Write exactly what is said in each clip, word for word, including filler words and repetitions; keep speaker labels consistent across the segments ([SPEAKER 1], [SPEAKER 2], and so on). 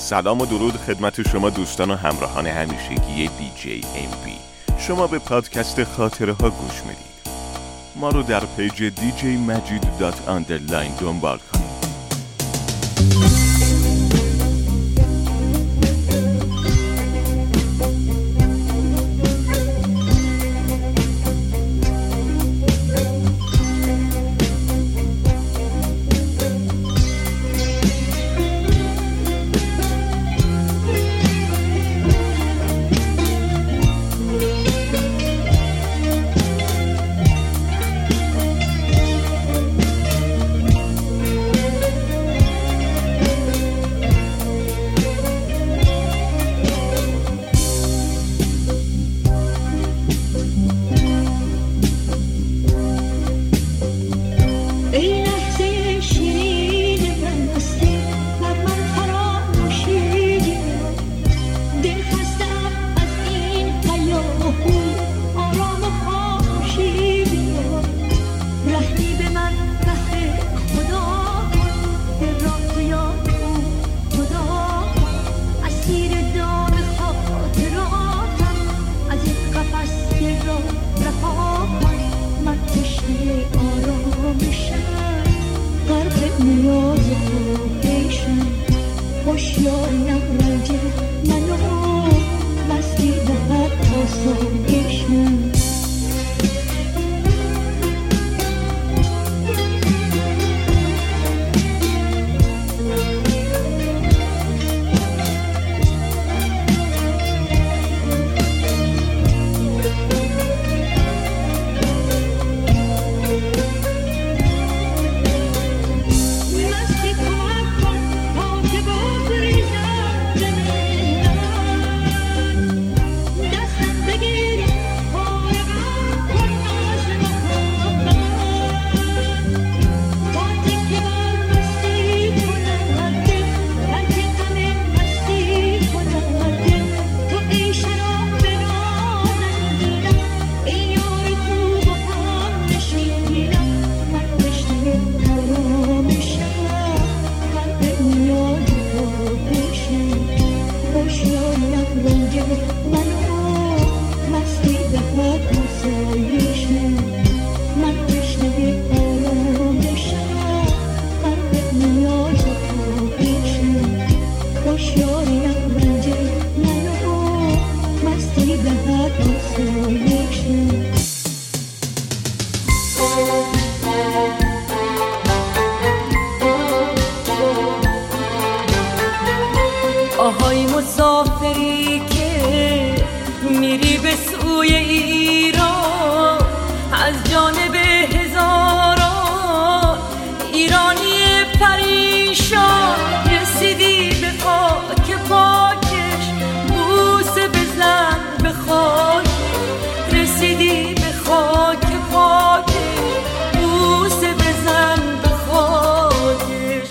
[SPEAKER 1] سلام و درود خدمت شما دوستان و همراهان همیشگی دی جی ام بی. شما به پادکست خاطره ها گوش میدید. ما رو در پیج دی جی مجید دات آندرلاین دنبال کنید.
[SPEAKER 2] آهای مسافری که میری به سوی ایران، از جانب هزاران ایرانی پریشان رسیدی به خاک پاکش، بوسه بزن به خاک، رسیدی به خاک پاکش، بوسه بزن به خاکش.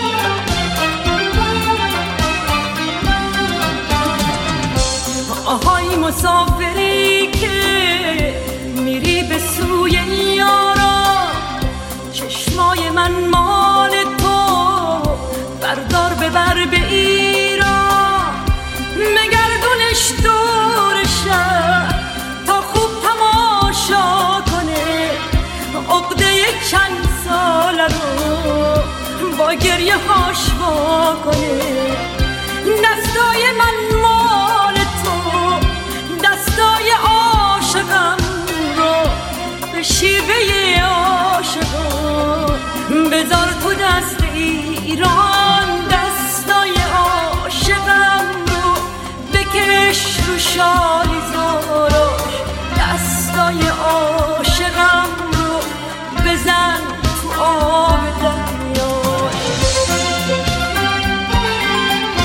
[SPEAKER 2] آهای مسافری که میری به سوی یاران، چشمای من مال تو بردار ببر به ایران، مگردونش دور شهر تا خوب تماشا کنه، عقده چند ساله رو با گریه هاش وا کنه. دستای من مال تو، دستای عاشقم رو به شیوه عاشقان بذار تو دست ایران، دستای عاشقم رو بکش رو شالی زاراش، دستای عاشقم رو بزن تو آب دریاش.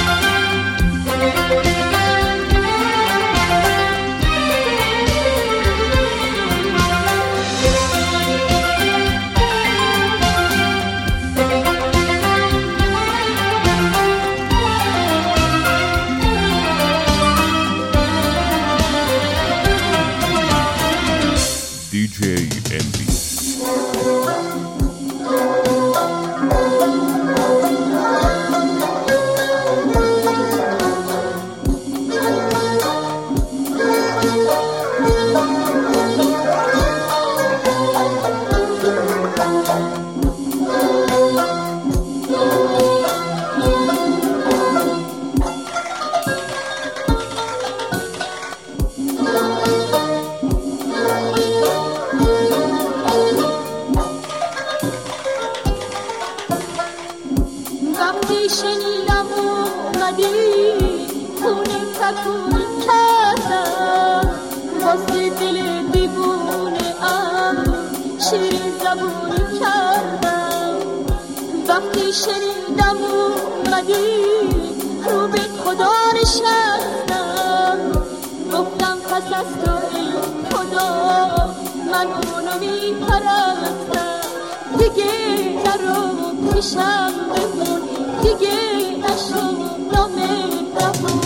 [SPEAKER 2] اومدی خونه تکون کردم واسه دل دیوونه ام شیرین زبونی کردم وقتی شنیدم اومدی رو به خدا نشستم گفتم پس از تو ای خدا من اونو میپرستم دیگه درو پیشم بمون دیگه نشو نامهربون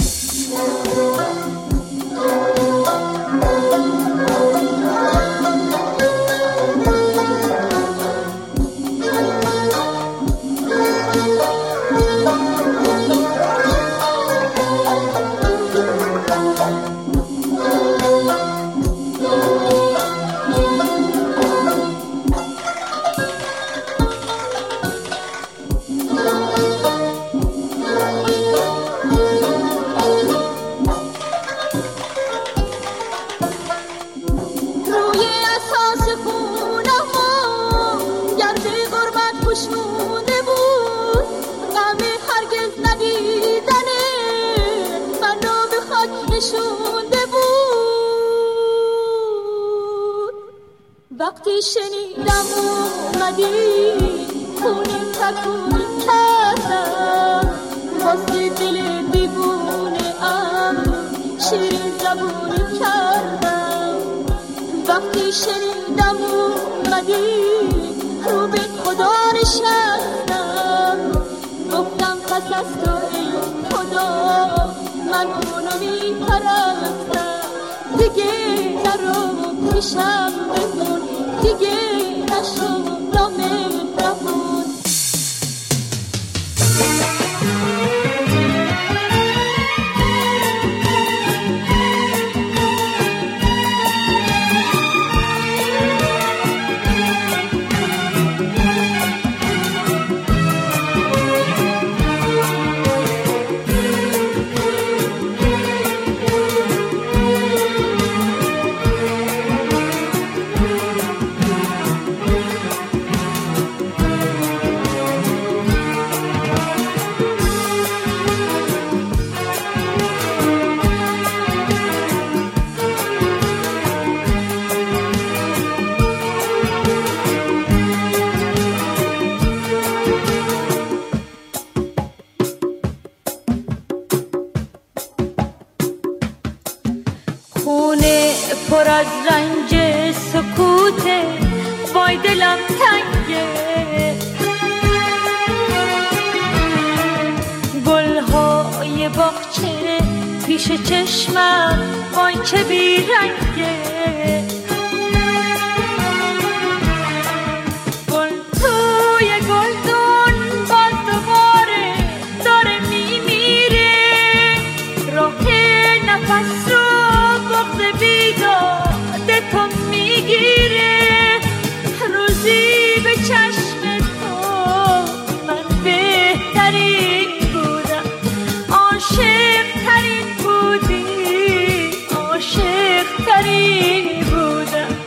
[SPEAKER 2] وقتی شنیدم اومدی خونه تکون کردم واسه دل دیوونه ام شیرین زبونی کردم وقتی شنیدم اومدی رو به خدا نشستم گفتم پس از تو ای خدا من اونو میپرستم دیگه درو پیشم بمون دیگه نشو نامهربون خونه پر از رنج سکوته وای دلم تنگه گلهای باغچه پیش چشمم وای چه بیرنگه گل توی گلدون باز دوباره داره میمیره راه نفس رو بغض بیداد تو میگیره روزی به چشم تو من بهترین بودم عاشق ترین بودی عاشق ترین بودم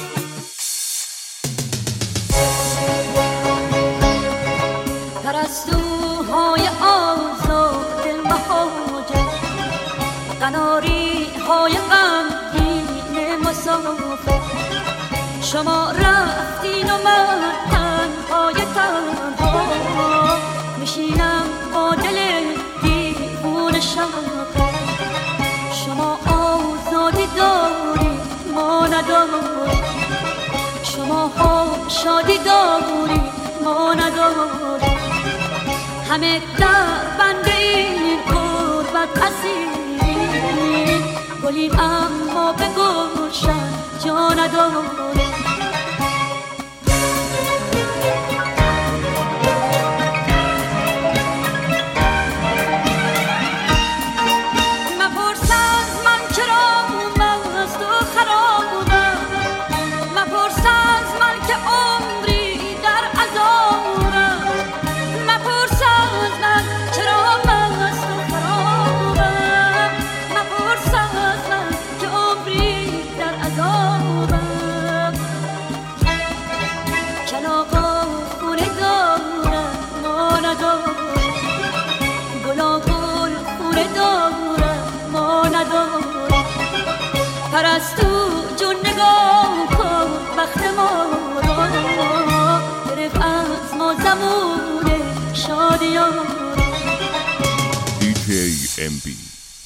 [SPEAKER 2] پرستوهای آزاد مهاجر قناری های غمگین مسافر شما رفتین و من تنهای تنها میشینم با دل دیوونه شب شما آزادی دارید ما نداریم شما ها شادی دارید ما نداریم همه در بند این غربت اسیریم گلیم اما به گلشن جا نداریم پرستو جون نگاه کن وقت ما رو گرفت از ما زمون شادیان
[SPEAKER 1] دی جی ام بی.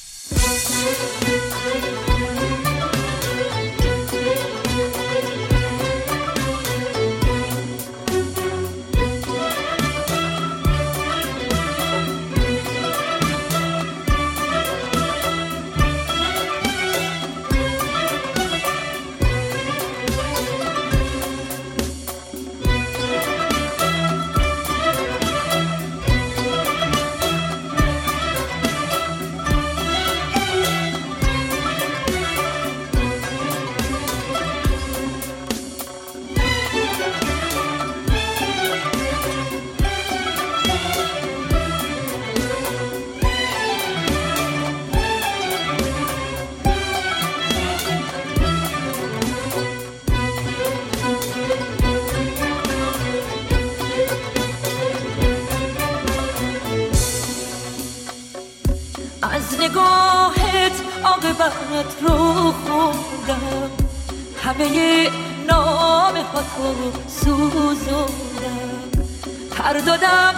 [SPEAKER 2] از نگاهت عاقبت رو خوندم همه نامه ها تو سوزوندم پر دادم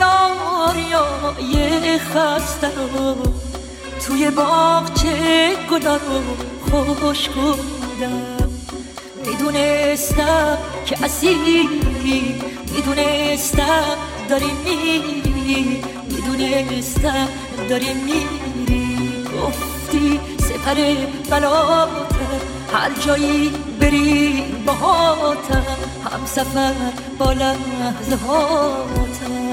[SPEAKER 2] قناریای خسته رو توی باغچه گلا رو خوش کندم میدونستم که اسیری میدونستم داری میری میدونستم داری میری گفتی سپر بلاتم هر جایی بری باهاتم هم سفر با لحظه هاتم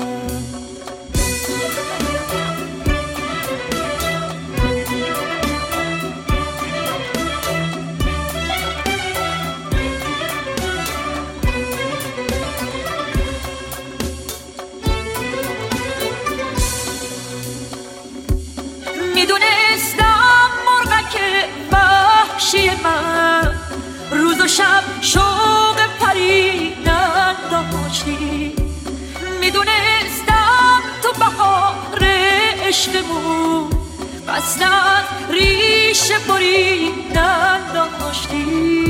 [SPEAKER 2] میدونستم مرغک وحشی من روز و شب شوق پریدن داشتی میدونستم تو بهار عشقمون قصد از ریشه بریدن داشتی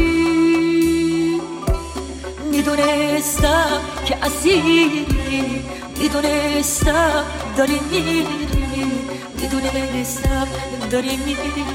[SPEAKER 2] میدونستم که اسیری میدونستم داری میری میدونستم داری میری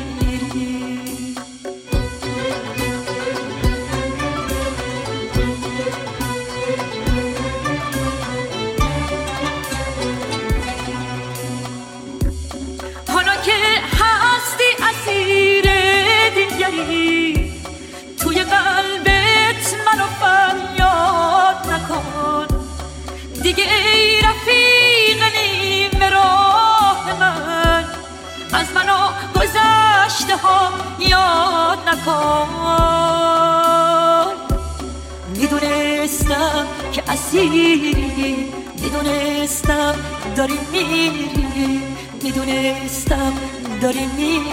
[SPEAKER 2] حالا که هستی اسیر دیگری توی قلبت منو فریاد نکن دیگه ای رفیق نیم راه من از منو گذشته ها یاد نکن میدونستم که اسیری میدونستم داری میری میدونستم داری میری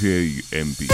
[SPEAKER 1] جی ام بی.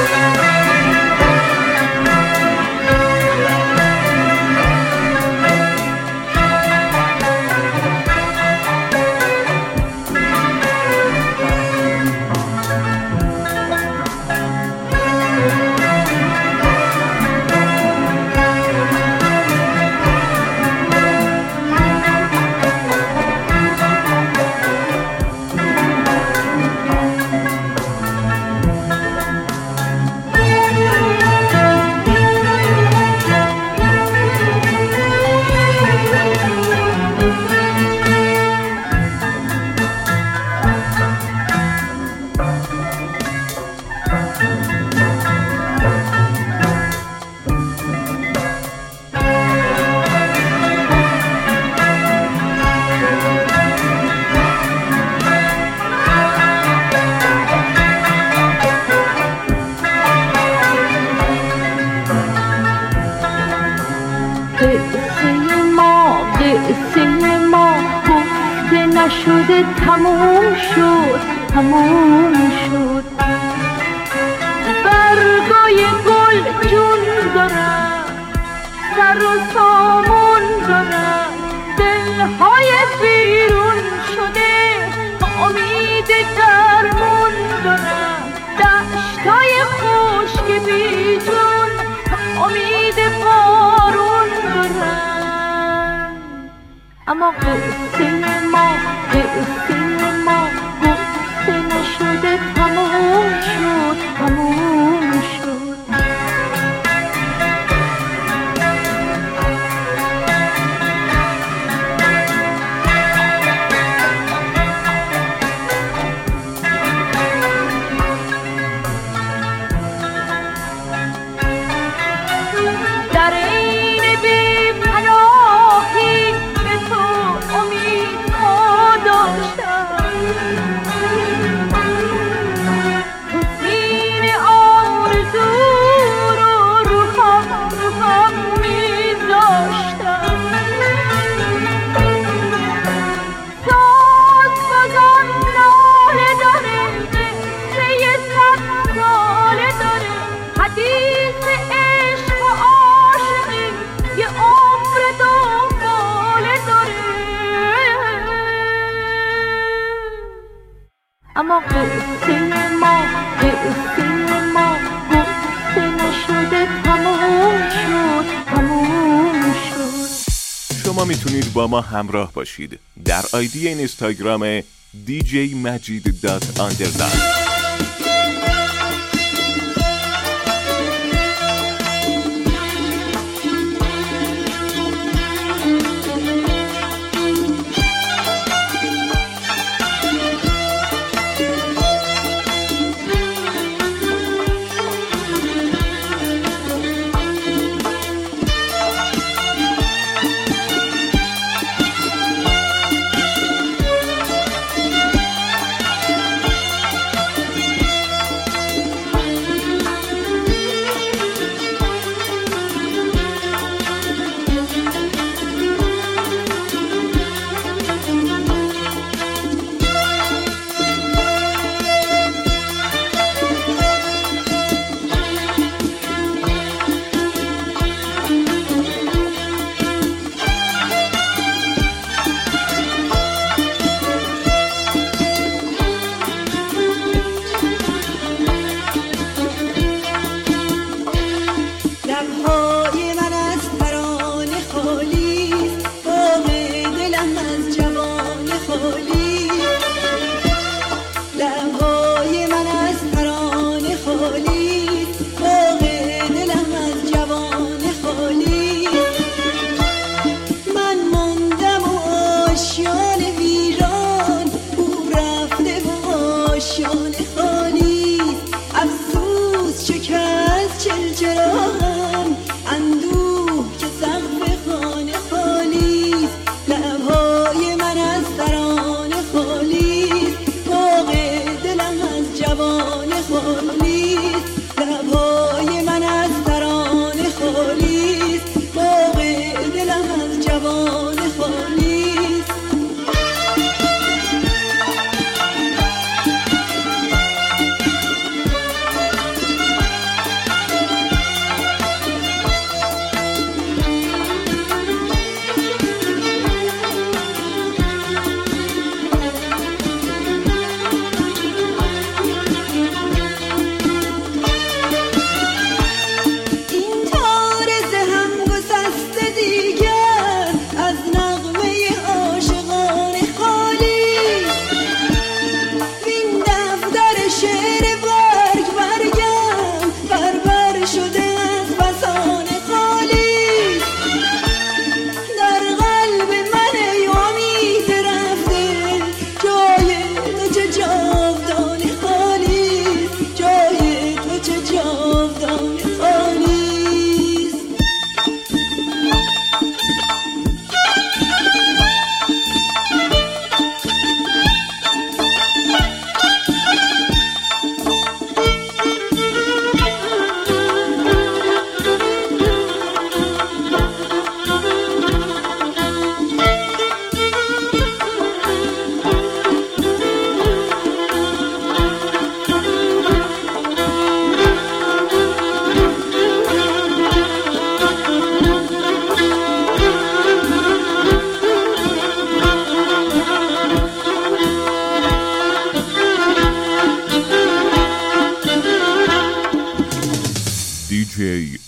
[SPEAKER 3] شده تموم شد تموم شد برگای گل جون دارم سر و سامون دارم دلهای بیرون شده امید درمون دارم دشتای خشک بی جون امید بارون دارم اما قصه ما قصه ما گفته نشده تموم شد تموم شد در این بی پناهی به تو امید ها داشتم تو سینه آرزو رو رو هم رو هم می داشتم ساز بازان ناله داره قصه صد ساله داره حدیث عشق و عاشقی یه عمر دنباله داره اما قصه ما قصه ما گفته نشده تموم شد تموم شد.
[SPEAKER 1] شما میتونید با ما همراه باشید در آیدی اینستاگرام دی جی مجید دات آندرلاین.
[SPEAKER 4] خانه خالیست لبهای من از ترانه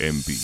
[SPEAKER 1] ام بی.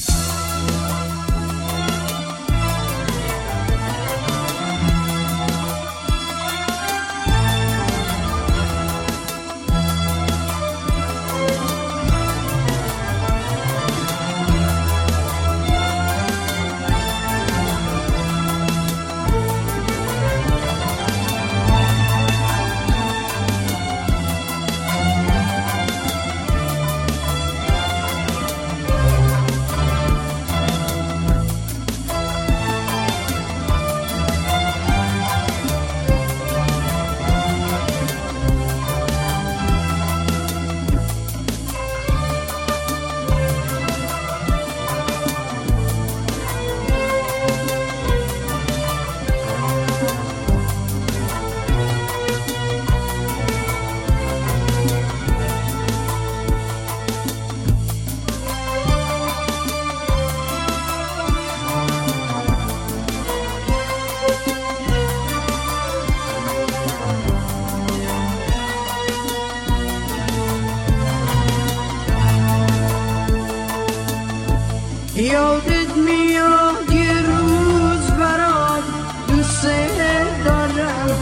[SPEAKER 4] یادت میاد یه روز برات دوست دارم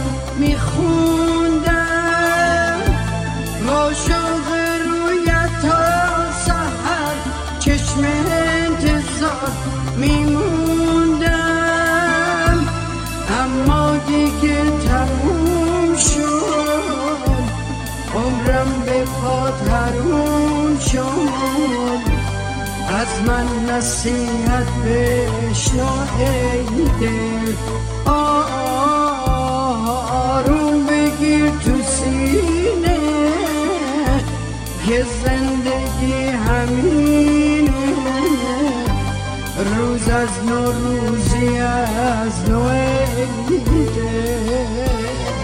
[SPEAKER 4] میخوندم عاشق رویت تا سحر چشم انتظار میموندم اما دیگه تموم شد عمرم به پات حروم شد از من نصیحت بشنو ای دل آروم بگیر تو سینه که زندگی همینه روز از نو روزی از نو ای دل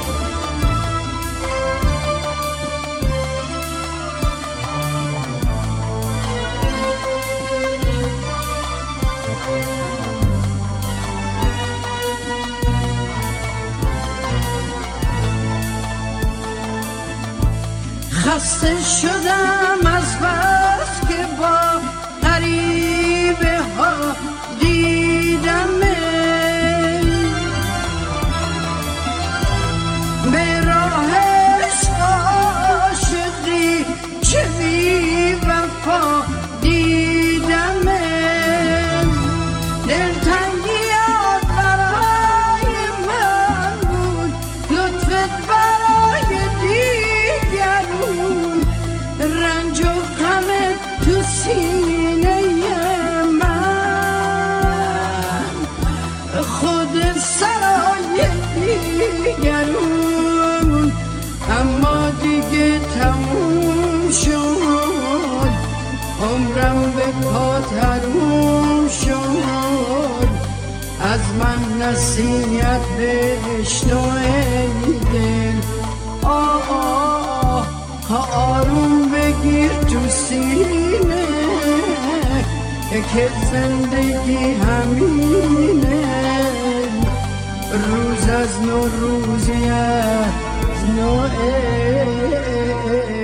[SPEAKER 4] خسته شدم از بس که با غریبه ها دیدم به راه عاشقی چه بی وفا دیدم دلتنگیات برای من بود لطفت برای دیگرون رنج و غمت تو سینه من خود سرای دیگرون اما دیگه تموم شد عمرم به پات حروم شد از من نصیحت بشنو ای دل آه آه آروم بگیر تو سینه که زندگی همینه روز از نو روزی از نو